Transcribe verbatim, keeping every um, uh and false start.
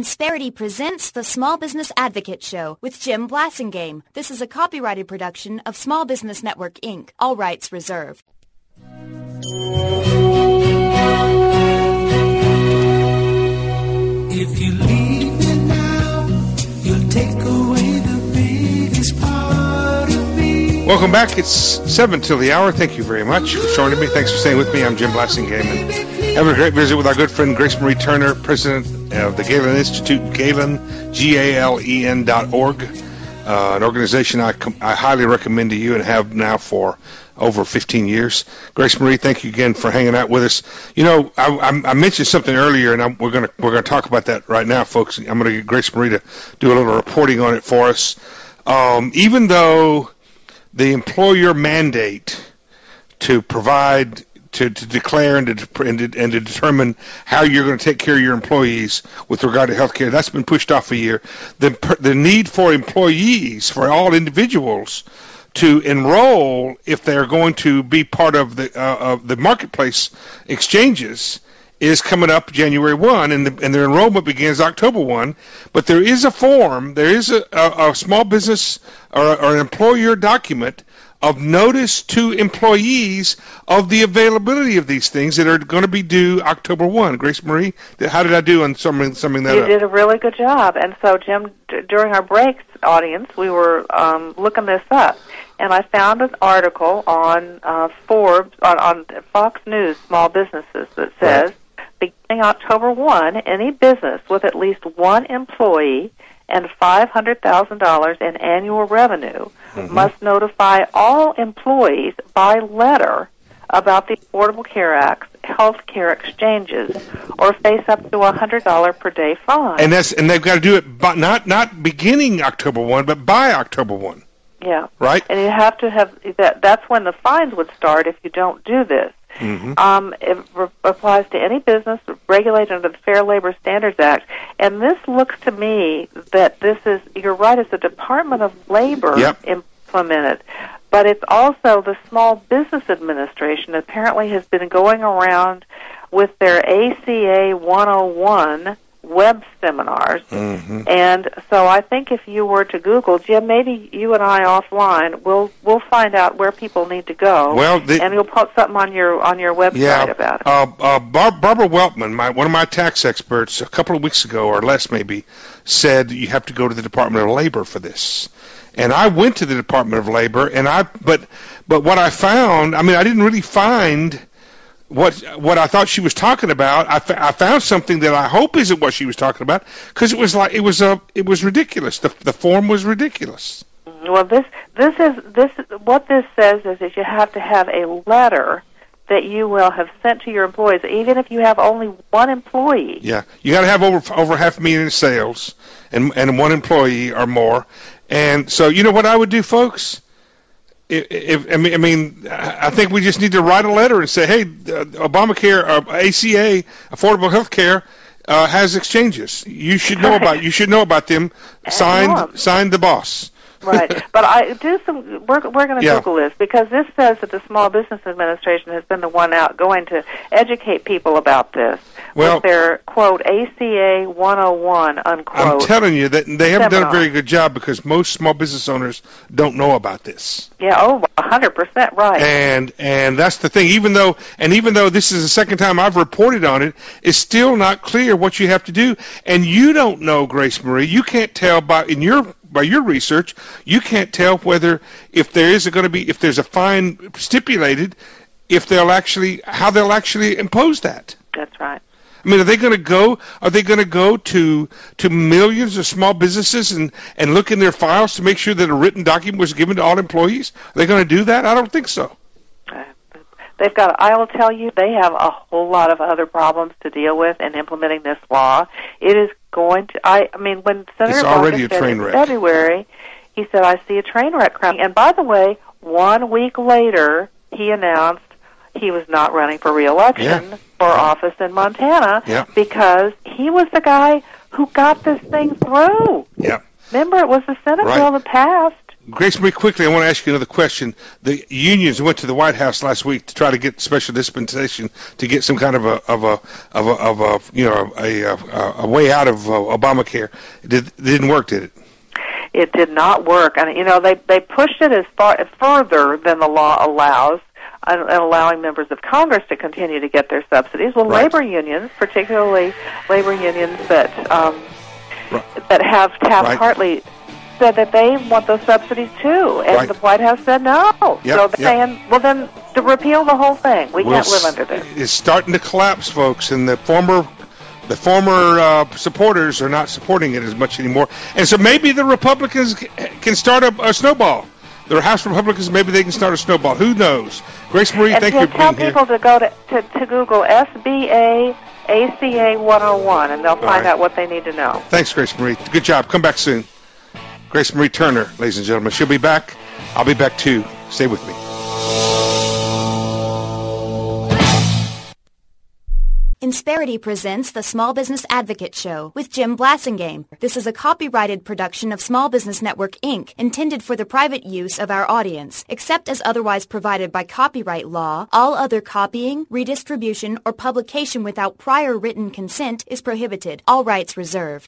Insperity presents the Small Business Advocate Show with Jim Blasingame. This is a copyrighted production of Small Business Network, Incorporated. All rights reserved. If you leave me now, you'll take away the biggest part of me. Welcome back. It's seven till the hour. Thank you very much for joining me. Thanks for staying with me. I'm Jim Blasingame, and having a great visit with our good friend Grace Marie Turner, president of the Galen Institute, Galen, G A L E N dot org, uh, an organization I, com- I highly recommend to you and have now for over fifteen years. Grace Marie, thank you again for hanging out with us. You know, I, I, I mentioned something earlier, and I'm, we're going to we're going to talk about that right now, folks. I'm going to get Grace Marie to do a little reporting on it for us. Um, even though the employer mandate to provide, to, to declare and to, and, to, and to determine how you're going to take care of your employees with regard to health care, that's been pushed off a year. The, the need for employees, for all individuals, to enroll if they're going to be part of the uh, of the marketplace exchanges is coming up January first, and the, and their enrollment begins October first. But there is a form, there is a, a, a small business or, or an employer document of notice to employees of the availability of these things that are going to be due October first. Grace Marie, how did I do on summing, summing that you up? You did a really good job. And so, Jim, d- during our breaks, audience, we were um, looking this up. And I found an article on uh, Forbes, on, on Fox News Small Businesses that says, right, beginning October first, any business with at least one employee and five hundred thousand dollars in annual revenue mm-hmm. must notify all employees by letter about the Affordable Care Act's health care exchanges or face up to a one hundred dollars per day fine. And that's and they've got to do it by, not not beginning October first, but by October first. Yeah. Right? And you have to have that. That's when the fines would start if you don't do this. Mm-hmm. Um, it re- applies to any business regulated under the Fair Labor Standards Act. And this looks to me that this is, you're right, it's the Department of Labor yep. implemented. But it's also the Small Business Administration apparently has been going around with their A C A one oh one web seminars. Mm-hmm. And so I think if you were to Google, Jim, maybe you and I offline, we'll we'll find out where people need to go. Well, the, and you'll put something on your on your website yeah, about it. Uh, uh, Bar- Barbara Weltman, my, one of my tax experts, a couple of weeks ago or less maybe, said you have to go to the Department of Labor for this. And I went to the Department of Labor, and I but but what I found, I mean, I didn't really find what what I thought she was talking about. I, f- I found something that I hope isn't what she was talking about, because it was like it was a it was ridiculous. The the form was ridiculous. Well, this this is this what this says is that you have to have a letter that you will have sent to your employees, even if you have only one employee. Yeah, you got to have over over half a million in sales, and and one employee or more. And so, you know what I would do, folks? If, if I mean, I mean, I think we just need to write a letter and say, "Hey, Obamacare, uh, A C A, Affordable Health Care, uh, has exchanges. You should know about. You should know about them. Signed, signed the boss." Right, but I do some. We're we're going to yeah. Google this because this says that the Small Business Administration has been the one out going to educate people about this well, with their quote A C A one oh one unquote. I'm telling you that they haven't seminar. done a very good job because most small business owners don't know about this. Yeah, oh, one hundred percent right. And and that's the thing. Even though and even though this is the second time I've reported on it, it's still not clear what you have to do. And you don't know, Grace Marie. You can't tell by in your by your research, you can't tell whether if there is going to be if there's a fine stipulated, if they'll actually how they'll actually impose that. That's right. I mean, are they going to go? Are they going to go to to millions of small businesses and, and look in their files to make sure that a written document was given to all employees? Are they going to do that? I don't think so. Uh, they've got. I will tell you, they have a whole lot of other problems to deal with in implementing this law. It is going to. I, I mean, when Senator it's already Bonner a train said wreck. in February, he said, "I see a train wreck coming." And by the way, one week later, he announced he was not running for re-election yeah. for office in Montana yeah. because he was the guy who got this thing through. Yeah. Remember, it was the Senate right. bill that passed. Grace Marie, quickly, I want to ask you another question. The unions went to the White House last week to try to get special dispensation to get some kind of a of a of a, of a you know a a, a way out of uh, Obamacare. It, did, it didn't work, did it? It did not work, and you know they they pushed it as far further than the law allows, and allowing members of Congress to continue to get their subsidies. Well, right. labor unions, particularly labor unions that um, right. that have Taft-Hartley, right. said that they want those subsidies too, and right. the White House said no. Yep, so they're yep. saying, well, then to repeal the whole thing. We We'll can't live under this. It's starting to collapse, folks, and the former the former uh, supporters are not supporting it as much anymore. And so maybe the Republicans can start a, a snowball. The House Republicans, maybe they can start a snowball. Who knows? Grace Marie, and thank to you for tell being people here. to go to, to, to Google S B A A C A one oh one, and they'll find right. out what they need to know. Thanks, Grace Marie. Good job. Come back soon. Grace Marie Turner, ladies and gentlemen. She'll be back. I'll be back, too. Stay with me. Insperity presents the Small Business Advocate Show with Jim Blasingame. This is a copyrighted production of Small Business Network, Incorporated, intended for the private use of our audience. Except as otherwise provided by copyright law, all other copying, redistribution, or publication without prior written consent is prohibited. All rights reserved.